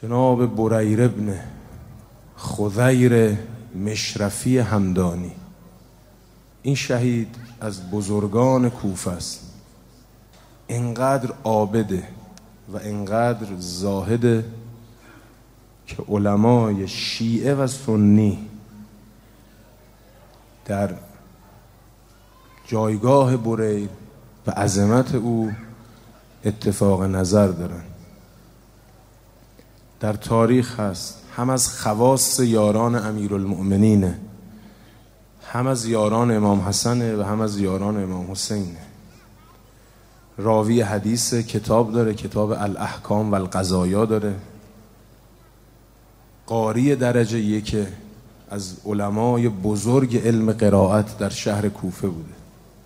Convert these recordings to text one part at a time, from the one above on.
جناب بریر ابن خضیر مشرفی همدانی، این شهید از بزرگان کوفه است. اینقدر عابده و اینقدر زاهده که علمای شیعه و سنی در جایگاه بریر و عظمت او اتفاق نظر دارن. در تاریخ هست هم از خواص یاران امیرالمؤمنینه، هم از یاران امام حسنه و هم از یاران امام حسینه. راوی حدیث کتاب داره، کتاب الاحکام و القضایا داره. قاری درجه یک از علمای بزرگ علم قرائت در شهر کوفه بوده.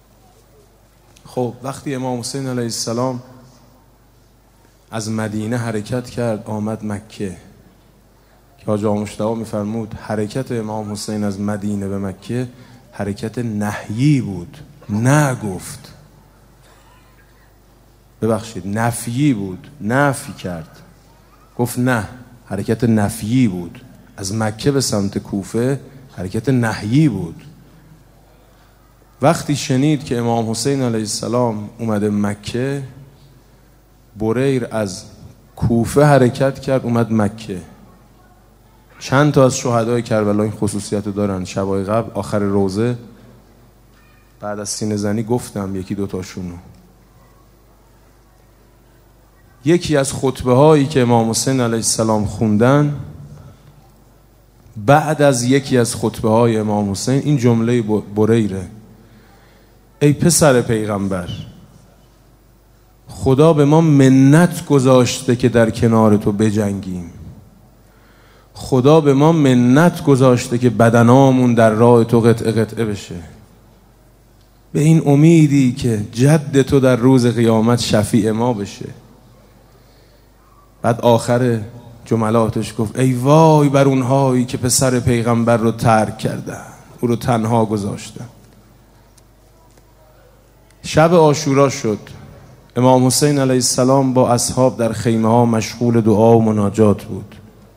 خب وقتی امام حسین علیه السلام از مدینه حرکت کرد آمد مکه، که حاج آقا مشتاق میفرمود حرکت امام حسین از مدینه به مکه حرکت نهیی بود، نه گفت، ببخشید نفیی بود، نفی کرد، گفت نه، حرکت نفیی بود. از مکه به سمت کوفه حرکت نهیی بود. وقتی شنید که امام حسین علیه السلام اومده مکه، بریر از کوفه حرکت کرد اومد مکه. چند تا از شهدای کربلا این خصوصیت دارن. شبای قبل آخر روزه بعد از سینه زنی گفتم یکی دوتاشونو. یکی از خطبه هایی که امام حسین علیه السلام خوندن، بعد از یکی از خطبه های امام حسین این جمله بریره: ای پسر پیغمبر، خدا به ما منت گذاشته که در کنار تو بجنگیم. خدا به ما منت گذاشته که بدنامون در راه تو قطعه قطعه بشه. به این امیدی که جد تو در روز قیامت شفیع ما بشه. بعد آخر جملاتش گفت ای وای بر اونهایی که پسر پیغمبر رو ترک کردن، او رو تنها گذاشتن. شب عاشورا شد. امام حسین علیه السلام با اصحاب در خیمه ها مشغول دعا و مناجات بود.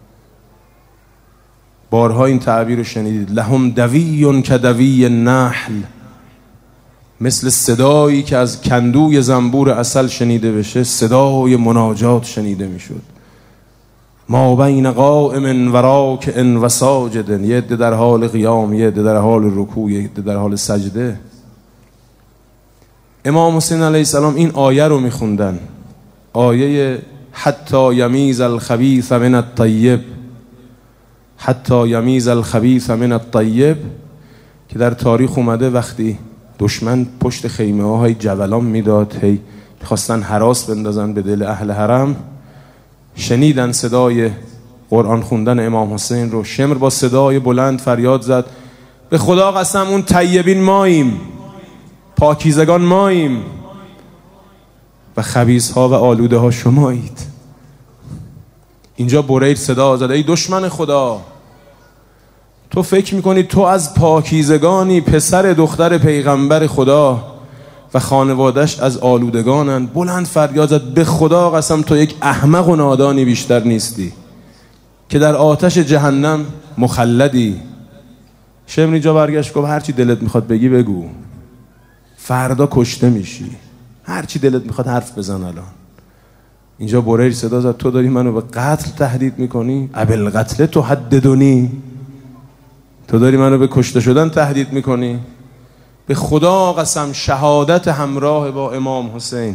بارها این تعبیر رو شنیدید: لهم دوی کدوی النحل، مثل صدایی که از کندوی زنبور عسل شنیده بشه صدای مناجات شنیده میشد. ما بین قائم و راکع و ساجد، یه عده در حال قیام، یه عده در حال رکوع، یه عده در حال سجده. امام حسین علیه السلام این آیه رو میخوندن، آیه حتی یمیز الخبیث من الطیب، حتی یمیز الخبیث من الطیب، که در تاریخ اومده وقتی دشمن پشت خیمه های جولان میداد، هی خواستن هراس بندازن به دل اهل حرم، شنیدن صدای قرآن خوندن امام حسین رو. شمر با صدای بلند فریاد زد: به خدا قسم اون طیبین ماییم، پاکیزگان ماییم و خبیث ها و آلوده ها شمایید. اینجا بریر صدا زد: ای دشمن خدا، تو فکر میکنی تو از پاکیزگانی، پسر دختر پیغمبر خدا و خانوادش از آلودگانن. بلند فریاد زد: به خدا قسم تو یک احمق و نادانی بیشتر نیستی که در آتش جهنم مخلدی. شمر اینجا برگشت گفت هرچی دلت میخواد بگی بگو، فردا کشته میشی، هرچی دلت میخواد حرف بزن الان. اینجا بریر صدا زد: تو داری منو به قتل تهدید میکنی؟ ابالقتل تهددنی، تو داری منو به کشته شدن تهدید میکنی؟ به خدا قسم شهادت همراه با امام حسین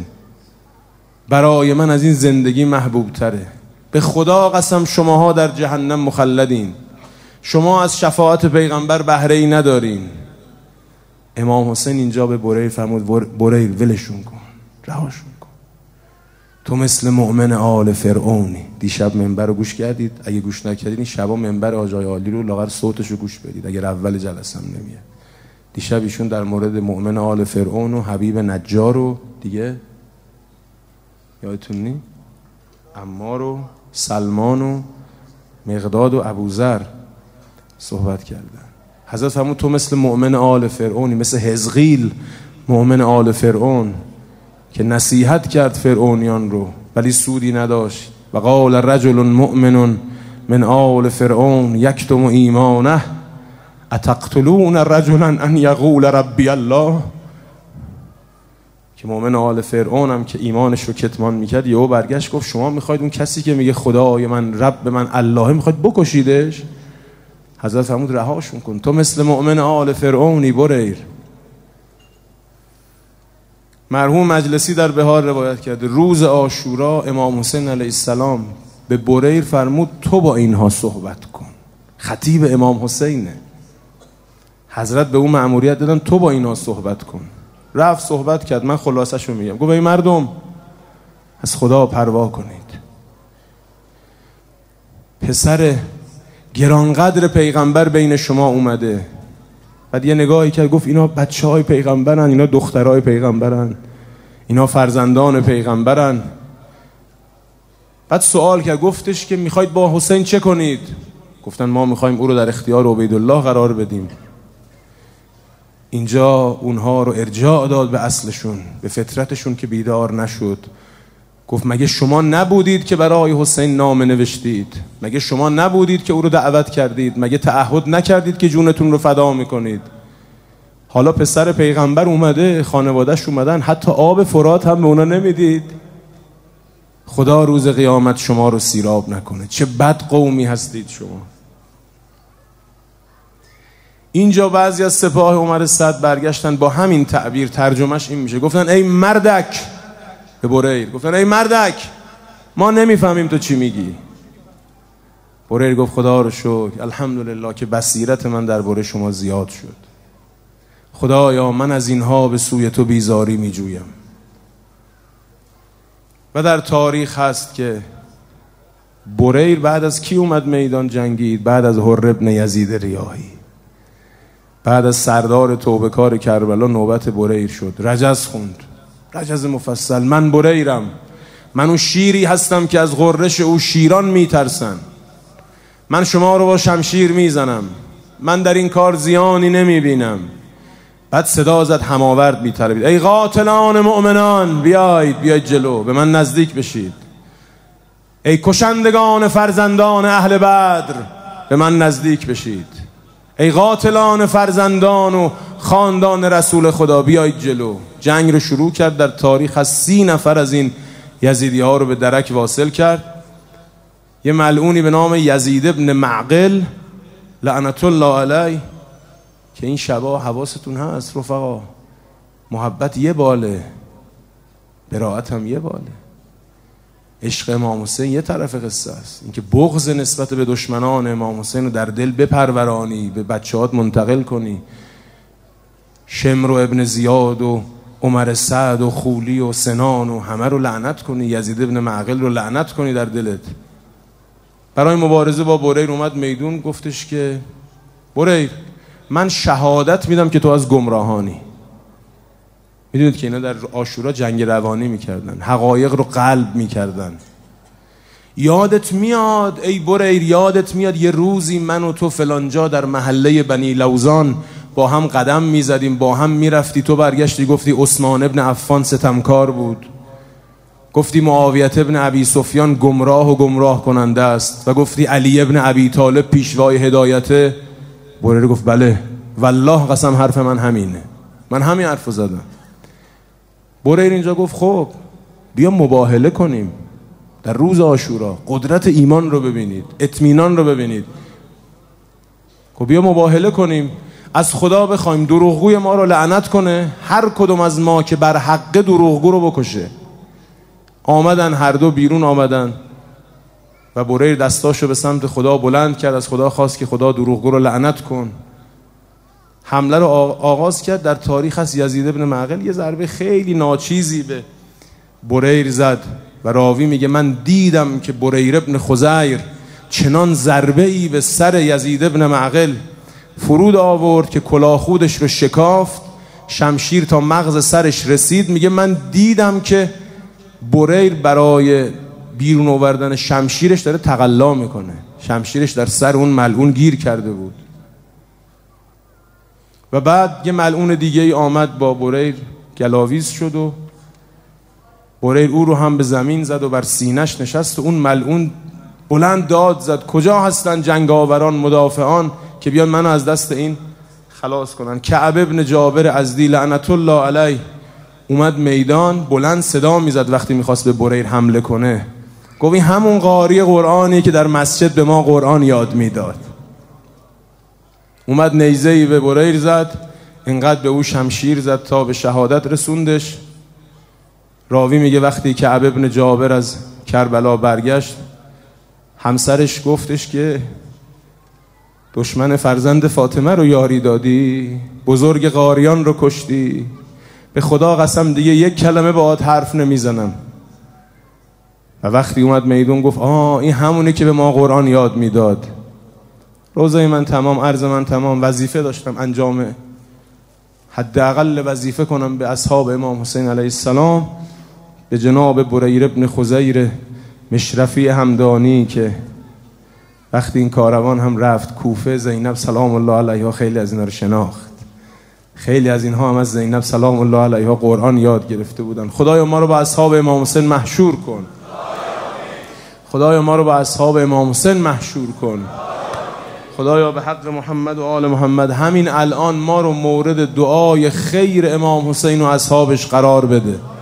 برای من از این زندگی محبوب تره. به خدا قسم شماها در جهنم مخلدین، شما از شفاعت پیغمبر بهره ای ندارین. امام حسین اینجا به بریر فرمود: بریر ولشون کن، رهاشون کن، تو مثل مؤمن آل فرعونی. دیشب منبر رو گوش کردید؟ اگه گوش نکردید این شبا منبر آجای عالی رو لاغر صوتش رو گوش بدید اگر اول جلسه هم نمیاد. دیشب ایشون در مورد مؤمن آل فرعون و حبیب نجار و دیگه یادتون نی؟ عمار و سلمان و مقداد و ابوذر صحبت کردن. حضرت فرمود تو مثل مؤمن آل فرعونی، مثل حزقیل مؤمن آل فرعون که نصیحت کرد فرعونیان رو ولی سودی نداشت و قال رجل مؤمن من آل فرعون یکتم ایمانه اتقتلون رجلا ان یقول ربی الله. که مؤمن آل فرعون هم که ایمانش رو کتمان میکرد یهو برگشت گفت شما میخواید اون کسی که میگه خدای من رب من الله میخواید بکشیدش؟ حضرت فرمود رهاشون کن، تو مثل مؤمن آل فرعونی بریر. مرحوم مجلسی در بهار روایت کرده روز عاشورا امام حسین علیه السلام به بریر فرمود تو با اینها صحبت کن. خطیب امام حسینه، حضرت به اون مأموریت دادن تو با اینها صحبت کن. رفت صحبت کرد. من خلاصش رو میگم. گفت ای مردم از خدا پروا کنید، پسر گرانقدر پیغمبر بین شما اومده. بعد یه نگاهی کرد گفت اینا بچه های پیغمبرن، اینا دخترهای پیغمبرن، اینا فرزندان پیغمبرن. بعد سوال کرد، گفتش که میخواید با حسین چه کنید؟ گفتن ما میخوایم او رو در اختیار عبیدالله قرار بدیم. اینجا اونها رو ارجاع داد به اصلشون، به فطرتشون که بیدار نشد. گفت مگه شما نبودید که برای حسین نامه نوشتید؟ مگه شما نبودید که او رو دعوت کردید؟ مگه تعهد نکردید که جونتون رو فدا میکنید؟ حالا پسر پیغمبر اومده، خانواده‌اش اومدن، حتی آب فرات هم به اونا نمیدید. خدا روز قیامت شما رو سیراب نکنه. چه بد قومی هستید شما. اینجا بعضی از سپاه عمر صدر برگشتن با همین تعبیر، ترجمهش این میشه، گفتن ای مردک، به بریر گفتن ای مردک ما نمیفهمیم تو چی میگی. بریر گفت خدا رو شکر، الحمدلله که بصیرت من درباره شما زیاد شد. خدایا من از اینها به سوی تو بیزاری میجویم. و در تاریخ هست که بریر بعد از کی اومد میدان جنگید؟ بعد از حر ابن یزید ریاحی. بعد از سردار توبه‌کار کربلا نوبت بریر شد. رجز خوند، رجز مفصل. من بریرم، من اون شیری هستم که از غرش او شیران میترسن. من شما رو با شمشیر میزنم، من در این کار زیانی نمیبینم. بعد صدا زد هماورد میطلبید ای قاتلان مؤمنان بیاید جلو، به من نزدیک بشید. ای کشندگان فرزندان اهل بدر به من نزدیک بشید. ای قاتلان فرزندان و خاندان رسول خدا بیایید جلو. جنگ رو شروع کرد. در تاریخ از 30 نفر از این یزیدی ها رو به درک واصل کرد. یه ملعونی به نام یزید ابن معقل لعنت الله علیه، که این شبا حواستون هست رفقا، محبت یه باله، براءت هم یه باله. عشق امام حسین یه طرف قصه است، اینکه بغض نسبت به دشمنان امام حسین رو در دل بپرورانی، به بچه‌هات منتقل کنی. شمر و ابن زیاد و عمر سعد و خولی و سنان و همه رو لعنت کنی، یزید ابن معقل رو لعنت کنی در دلت. برای مبارزه با بریر اومد میدون، گفتش که بریر من شهادت میدم که تو از گمراهانی. میدونید که اینا در عاشورا جنگ روانی میکردن، حقایق رو قلب میکردن. یادت میاد ای بریر، یادت میاد یه روزی من و تو فلانجا در محله بنی لوزان با هم قدم میزدیم، با هم میرفتی، تو برگشتی گفتی عثمان ابن عفان ستمکار بود، گفتی معاویه ابن ابی سفیان گمراه و گمراه کننده است، و گفتی علی ابن ابی طالب پیشوای هدایته. بریر گفت بله والله قسم حرف من همینه، من همین حرفو زدم. بریر اینجا گفت خب بیا مباهله کنیم در روز عاشورا، قدرت ایمان رو ببینید، اطمینان رو ببینید. خب بیا مباهله کنیم، از خدا بخوایم دروغگوی ما رو لعنت کنه، هر کدوم از ما که بر حق دروغگو رو بکشه. آمدن هر دو بیرون آمدن و بریر دستاشو به سمت خدا بلند کرد، از خدا خواست که خدا دروغگو رو لعنت کن. حمله رو آغاز کرد. در تاریخ هست یزید ابن معقل یه ضربه خیلی ناچیزی به بریر زد و راوی میگه من دیدم که بریر ابن خزیر چنان ضربه ای به سر یزید ابن معقل فرود آورد که کلاه خودش رو شکافت، شمشیر تا مغز سرش رسید. میگه من دیدم که بریر برای بیرون آوردن شمشیرش داره تقلا میکنه، شمشیرش در سر اون ملعون گیر کرده بود. و بعد یه ملعون دیگه ای آمد با بریر گلاویز شد و بریر او رو هم به زمین زد و بر سینش نشست و اون ملعون بلند داد زد کجا هستن جنگاوران مدافعان که بیان منو از دست این خلاص کنن. کعب ابن جابر ازدی لعنت الله علیه اومد میدان، بلند صدا میزد وقتی میخواست به بریر حمله کنه، گفت این همون قاری قرآنی که در مسجد به ما قرآن یاد میداد. اومد نیزه‌ای به بریر زد، اینقدر به او شمشیر زد تا به شهادت رسوندش. راوی میگه وقتی کعب ابن جابر از کربلا برگشت، همسرش گفتش که دشمن فرزند فاطمه رو یاری دادی، بزرگ قاریان رو کشتی، به خدا قسم دیگه یک کلمه باهات حرف نمیزنم. و وقتی اومد میدون گفت این همونه که به ما قرآن یاد میداد. روزه من تمام، عرض من تمام، وظیفه داشتم انجام حداقل وظیفه کنم به اصحاب امام حسین علیه السلام، به جناب بریر ابن خزیر مشرفی همدانی که وقتی این کاروان هم رفت کوفه، زینب سلام الله علیها خیلی از اینا رو شناخت، خیلی از اینها هم از زینب سلام الله علیها قرآن یاد گرفته بودن. خدایا ما رو با اصحاب امام حسین محشور کن، خدایا ما رو با اصحاب امام حسین محشور کن. خدایا به حق محمد و آل محمد همین الان ما رو مورد دعای خیر امام حسین و اصحابش قرار بده.